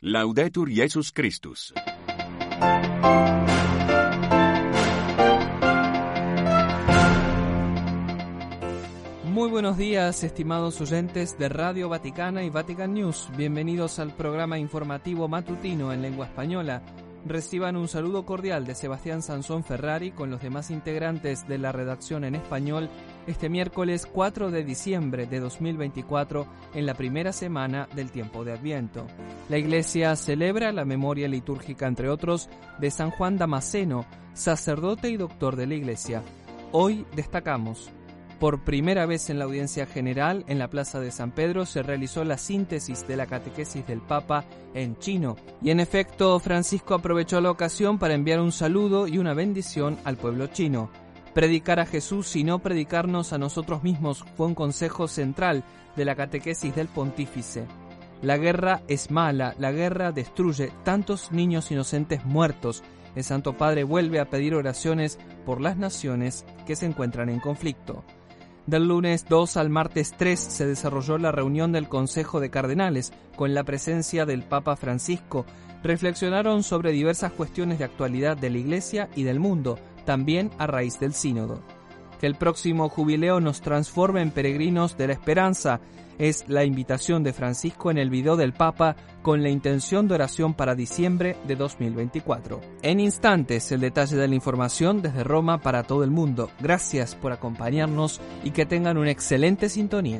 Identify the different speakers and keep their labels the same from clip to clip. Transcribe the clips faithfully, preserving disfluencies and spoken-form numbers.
Speaker 1: Laudetur Jesus Christus.
Speaker 2: Muy buenos días, estimados oyentes de Radio Vaticana y Vatican News. Bienvenidos al programa informativo matutino en lengua española. Reciban un saludo cordial de Sebastián Sansón Ferrari con los demás integrantes de la redacción en español este miércoles cuatro de diciembre de dos mil veinticuatro, en la primera semana del tiempo de Adviento. La Iglesia celebra la memoria litúrgica, entre otros, de San Juan Damasceno, sacerdote y doctor de la Iglesia. Hoy destacamos: por primera vez en la audiencia general, en la Plaza de San Pedro, se realizó la síntesis de la catequesis del Papa en chino. Y en efecto, Francisco aprovechó la ocasión para enviar un saludo y una bendición al pueblo chino. Predicar a Jesús y no predicarnos a nosotros mismos fue un consejo central de la catequesis del pontífice. La guerra es mala, la guerra destruye, tantos niños inocentes muertos. El Santo Padre vuelve a pedir oraciones por las naciones que se encuentran en conflicto. Del lunes dos al martes tres se desarrolló la reunión del Consejo de Cardenales con la presencia del Papa Francisco. Reflexionaron sobre diversas cuestiones de actualidad de la Iglesia y del mundo, también a raíz del sínodo. Que el próximo jubileo nos transforme en peregrinos de la esperanza es la invitación de Francisco en el video del Papa con la intención de oración para diciembre de dos mil veinticuatro. En instantes, el detalle de la información desde Roma para todo el mundo. Gracias por acompañarnos y que tengan una excelente sintonía.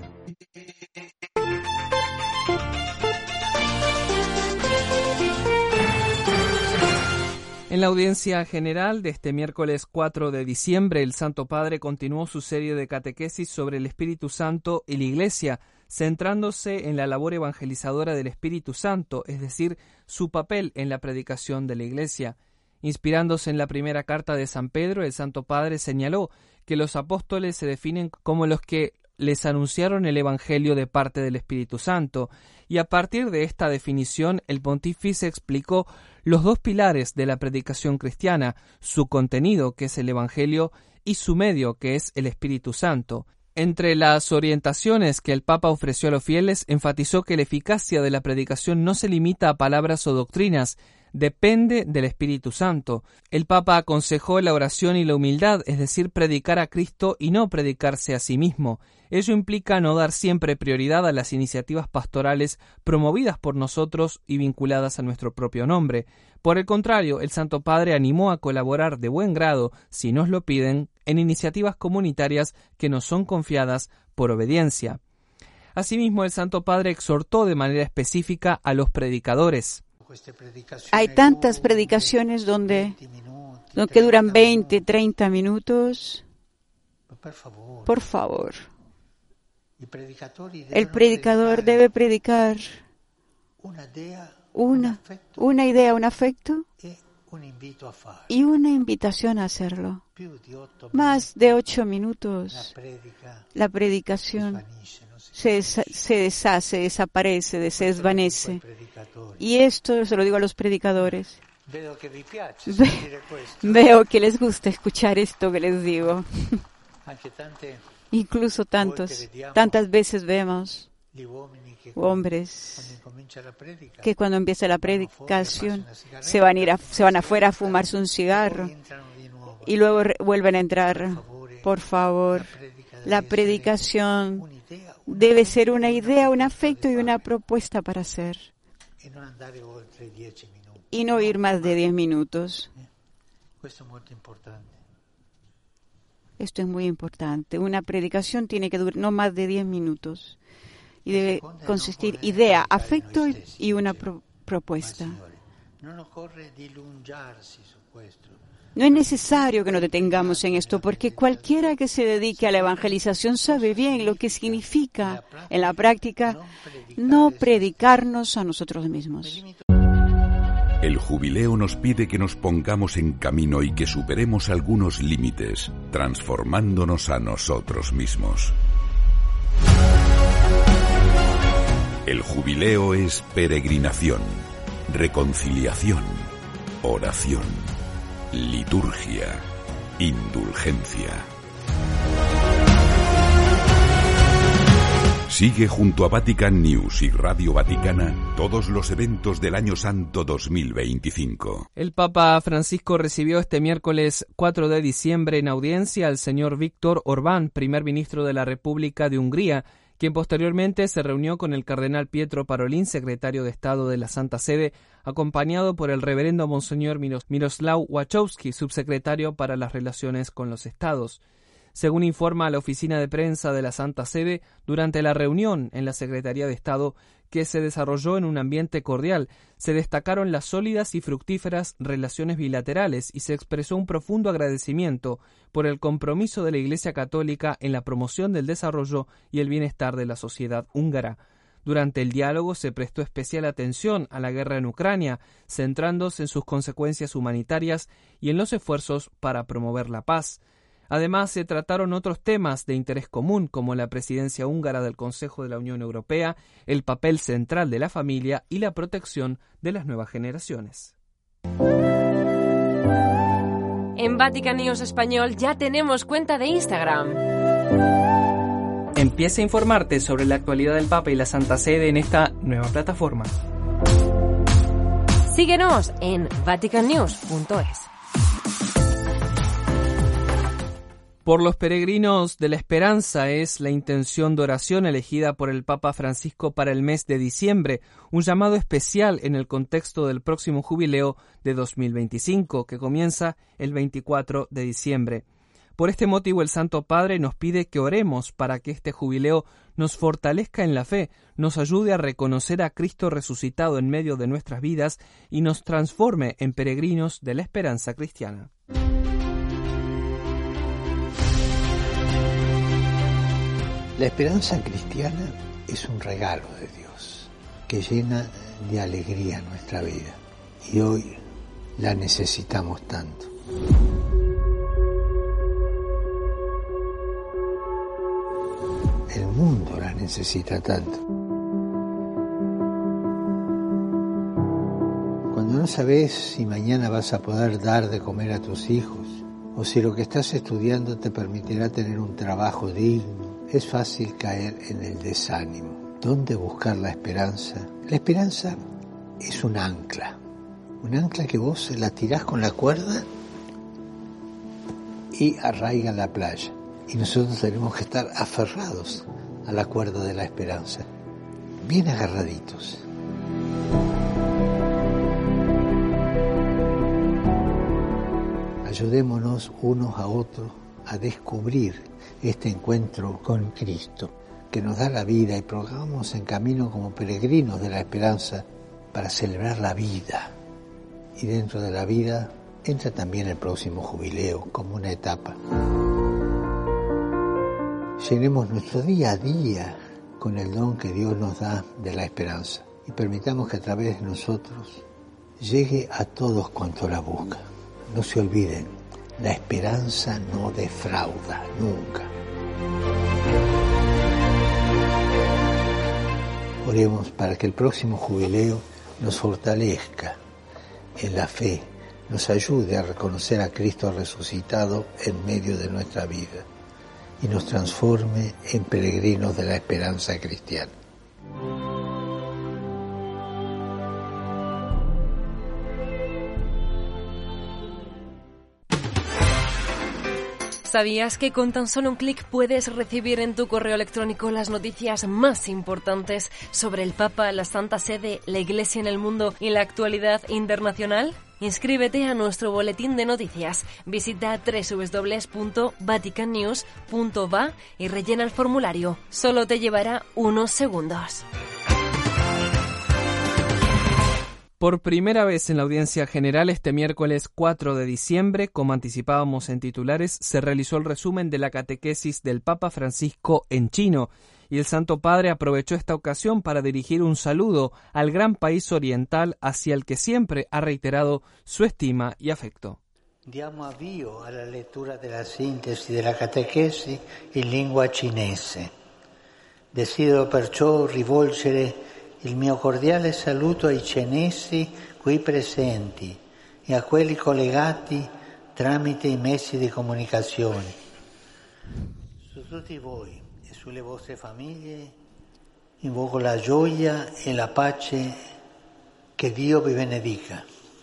Speaker 2: En la audiencia general de este miércoles cuatro de diciembre, el Santo Padre continuó su serie de catequesis sobre el Espíritu Santo y la Iglesia, centrándose en la labor evangelizadora del Espíritu Santo, es decir, su papel en la predicación de la Iglesia. Inspirándose en la primera carta de San Pedro, el Santo Padre señaló que los apóstoles se definen como los que les anunciaron el Evangelio de parte del Espíritu Santo, y a partir de esta definición el pontífice explicó los dos pilares de la predicación cristiana, su contenido, que es el Evangelio, y su medio, que es el Espíritu Santo. Entre las orientaciones que el Papa ofreció a los fieles, enfatizó que la eficacia de la predicación no se limita a palabras o doctrinas, depende del Espíritu Santo. El Papa aconsejó la oración y la humildad, es decir, predicar a Cristo y no predicarse a sí mismo. Ello implica no dar siempre prioridad a las iniciativas pastorales promovidas por nosotros y vinculadas a nuestro propio nombre. Por el contrario, el Santo Padre animó a colaborar de buen grado, si nos lo piden, en iniciativas comunitarias que nos son confiadas por obediencia. Asimismo, el Santo Padre exhortó de manera específica a los predicadores.
Speaker 3: Hay tantas predicaciones donde, donde que duran veinte, treinta minutos. Por favor, el predicador debe predicar una, una idea, un afecto y una invitación a hacerlo. Más de ocho minutos, la predicación se, se deshace, desaparece, se desvanece. Y esto se lo digo a los predicadores. Ve, veo que les gusta escuchar esto que les digo. Incluso tantos, tantas veces vemos hombres que cuando empieza la predicación se van a ir a, se van afuera a fumarse un cigarro y luego re, vuelven a entrar. Por favor, la predicación debe ser una idea, un afecto y una propuesta para hacer. Y no ir más de diez minutos. Esto es muy importante. Una predicación tiene que durar no más de diez minutos. Y debe consistir idea, afecto y una pro- propuesta. No es necesario que nos detengamos en esto, porque cualquiera que se dedique a la evangelización sabe bien lo que significa en la práctica no predicarnos a nosotros mismos.
Speaker 4: El jubileo nos pide que nos pongamos en camino y que superemos algunos límites, transformándonos a nosotros mismos. El jubileo es peregrinación, reconciliación, oración, liturgia, indulgencia. Sigue junto a Vatican News y Radio Vaticana todos los eventos del Año Santo dos mil veinticinco.
Speaker 2: El Papa Francisco recibió este miércoles cuatro de diciembre en audiencia al señor Víctor Orbán, primer ministro de la República de Hungría, quien posteriormente se reunió con el cardenal Pietro Parolin, secretario de Estado de la Santa Sede, acompañado por el reverendo Monseñor Miroslav Wachowski, subsecretario para las relaciones con los Estados. Según informa la oficina de prensa de la Santa Sede, durante la reunión en la Secretaría de Estado, que se desarrolló en un ambiente cordial, se destacaron las sólidas y fructíferas relaciones bilaterales y se expresó un profundo agradecimiento por el compromiso de la Iglesia Católica en la promoción del desarrollo y el bienestar de la sociedad húngara. Durante el diálogo se prestó especial atención a la guerra en Ucrania, centrándose en sus consecuencias humanitarias y en los esfuerzos para promover la paz. Además, se trataron otros temas de interés común, como la presidencia húngara del Consejo de la Unión Europea, el papel central de la familia y la protección de las nuevas generaciones.
Speaker 5: En Vatican News Español ya tenemos cuenta de Instagram.
Speaker 2: Empieza a informarte sobre la actualidad del Papa y la Santa Sede en esta nueva plataforma.
Speaker 5: Síguenos en vatican news punto es.
Speaker 2: Por los peregrinos de la esperanza es la intención de oración elegida por el Papa Francisco para el mes de diciembre, un llamado especial en el contexto del próximo jubileo de dos mil veinticinco, que comienza el veinticuatro de diciembre. Por este motivo el Santo Padre nos pide que oremos para que este jubileo nos fortalezca en la fe, nos ayude a reconocer a Cristo resucitado en medio de nuestras vidas y nos transforme en peregrinos de la esperanza cristiana.
Speaker 6: La esperanza cristiana es un regalo de Dios que llena de alegría nuestra vida y hoy la necesitamos tanto. El mundo la necesita tanto. Cuando no sabes si mañana vas a poder dar de comer a tus hijos o si lo que estás estudiando te permitirá tener un trabajo digno, es fácil caer en el desánimo. ¿Dónde buscar la esperanza? La esperanza es un ancla. Un ancla que vos la tirás con la cuerda y arraiga en la playa. Y nosotros tenemos que estar aferrados a la cuerda de la esperanza. Bien agarraditos. Ayudémonos unos a otros a descubrir este encuentro con Cristo, que nos da la vida y programos en camino como peregrinos de la esperanza para celebrar la vida. Y dentro de la vida entra también el próximo jubileo como una etapa. Llenemos nuestro día a día con el don que Dios nos da de la esperanza y permitamos que a través de nosotros llegue a todos cuantos la buscan. No se olviden, la esperanza no defrauda nunca. Oremos para que el próximo jubileo nos fortalezca en la fe, nos ayude a reconocer a Cristo resucitado en medio de nuestra vida y nos transforme en peregrinos de la esperanza cristiana.
Speaker 5: ¿Sabías que con tan solo un clic puedes recibir en tu correo electrónico las noticias más importantes sobre el Papa, la Santa Sede, la Iglesia en el mundo y la actualidad internacional? Inscríbete a nuestro boletín de noticias. Visita doble u doble u doble u punto vatican news punto va y rellena el formulario. Solo te llevará unos segundos.
Speaker 2: Por primera vez en la audiencia general este miércoles cuatro de diciembre, como anticipábamos en titulares, se realizó el resumen de la catequesis del Papa Francisco en chino, y el Santo Padre aprovechó esta ocasión para dirigir un saludo al gran país oriental hacia el que siempre ha reiterado su estima y afecto.
Speaker 7: Diamo avvio alla lettura della sintesi della catechesi in lingua cinese. Desidero perciò rivolgere il mio cordiale saluto ai cinesi qui presenti e a quelli collegati tramite i mezzi di comunicazione. Su tutti voi e sulle vostre famiglie invoco la gioia e la pace, che Dio vi benedica.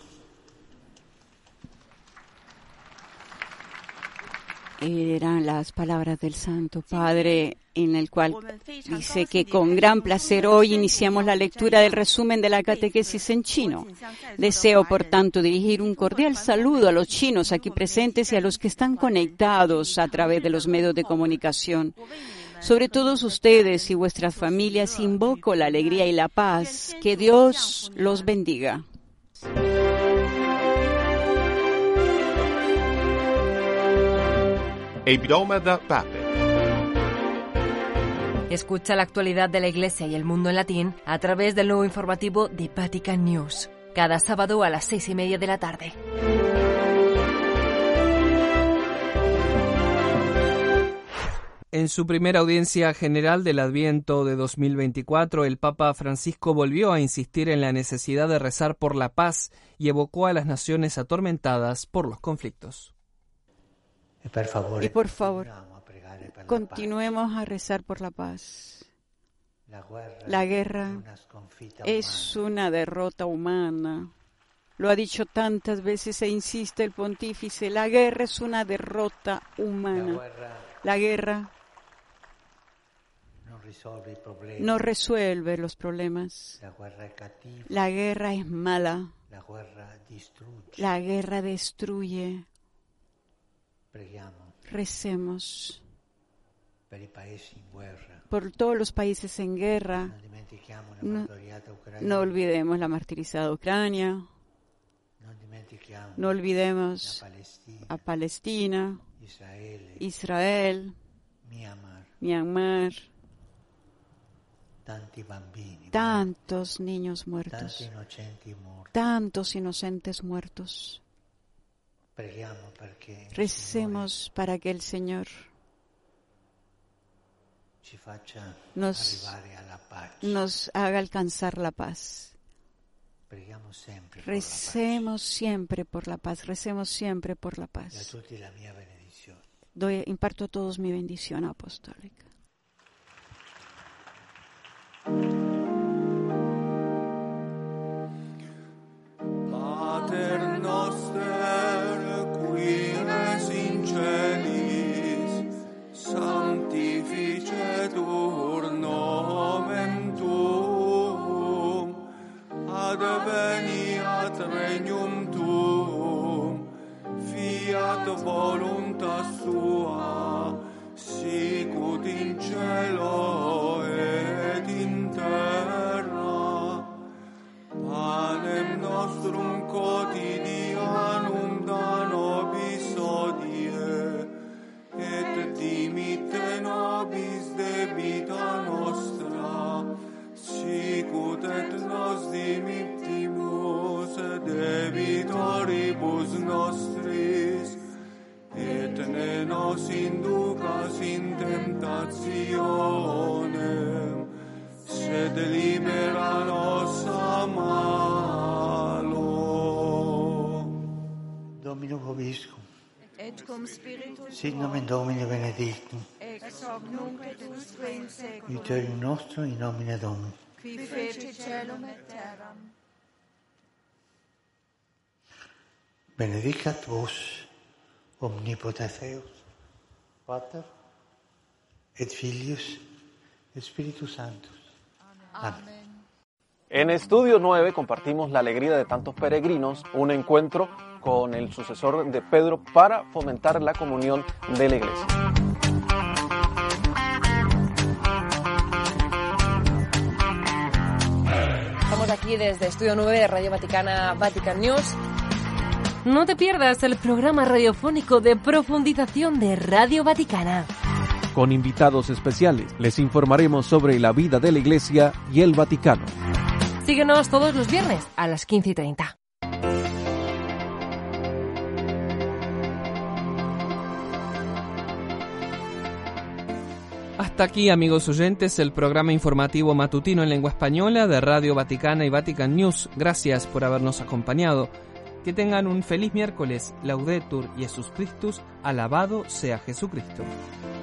Speaker 3: Eran las palabras del Santo Padre, en el cual dice que con gran placer hoy iniciamos la lectura del resumen de la catequesis en chino. Deseo, por tanto, dirigir un cordial saludo a los chinos aquí presentes y a los que están conectados a través de los medios de comunicación. Sobre todos ustedes y vuestras familias invoco la alegría y la paz. Que Dios los bendiga.
Speaker 1: El broma da Pape.
Speaker 5: Escucha la actualidad de la Iglesia y el mundo en latín a través del nuevo informativo de Vatican News, cada sábado a las seis y media de la tarde.
Speaker 2: En su primera audiencia general del Adviento de dos mil veinticuatro, el Papa Francisco volvió a insistir en la necesidad de rezar por la paz y evocó a las naciones atormentadas por los conflictos.
Speaker 7: Y por favor,
Speaker 3: y por favor continuemos a rezar por la paz. La guerra es una derrota humana. Lo ha dicho tantas veces e insiste el pontífice. La guerra es una derrota humana. La guerra no resuelve los problemas. La guerra es mala. La guerra destruye. Recemos por todos los países en guerra. No, no olvidemos la martirizada Ucrania. No olvidemos a Palestina, Israel, Myanmar. Tantos niños muertos, tantos inocentes muertos. Recemos para que el Señor nos, nos haga alcanzar la paz. Recemos siempre por la paz, recemos siempre por la paz. Doy, imparto a todos mi bendición apostólica.
Speaker 8: Pater noster, qui res in celis, sanctificetur nomen tuum, adveniat regnum tuum, fiat voluntas tua, sicut in cielo et in terra. Panem nostrum quotidianum da nobis hodie, et dimitte nobis debita nostra, sicut et nos dimittimus debitoribus nostris, et ne nos inducas in tentationem, sed libera nos a malo.
Speaker 7: Domino vobiscum.
Speaker 9: Et cum spiritus
Speaker 7: Sit nomen Domini benedictum.
Speaker 9: ex hoc nunc et usque in seculum.
Speaker 7: Aiuterium nostrum in nomine Domini.
Speaker 9: Qui feci celum et terram.
Speaker 7: Benedicat vos omnipotens Deus, Pater et Filius et Spiritus Sanctus. Amén.
Speaker 10: En Estudio nueve compartimos la alegría de tantos peregrinos, un encuentro con el sucesor de Pedro para fomentar la comunión de la Iglesia.
Speaker 5: Estamos aquí desde Estudio nueve de Radio Vaticana, Vatican News. No te pierdas el programa radiofónico de profundización de Radio Vaticana.
Speaker 11: Con invitados especiales les informaremos sobre la vida de la Iglesia y el Vaticano.
Speaker 5: Síguenos todos los viernes a las quince y treinta.
Speaker 2: Hasta aquí, amigos oyentes, el programa informativo matutino en lengua española de Radio Vaticana y Vatican News. Gracias por habernos acompañado. Que tengan un feliz miércoles. Laudetur Jesus Christus. Alabado sea Jesucristo.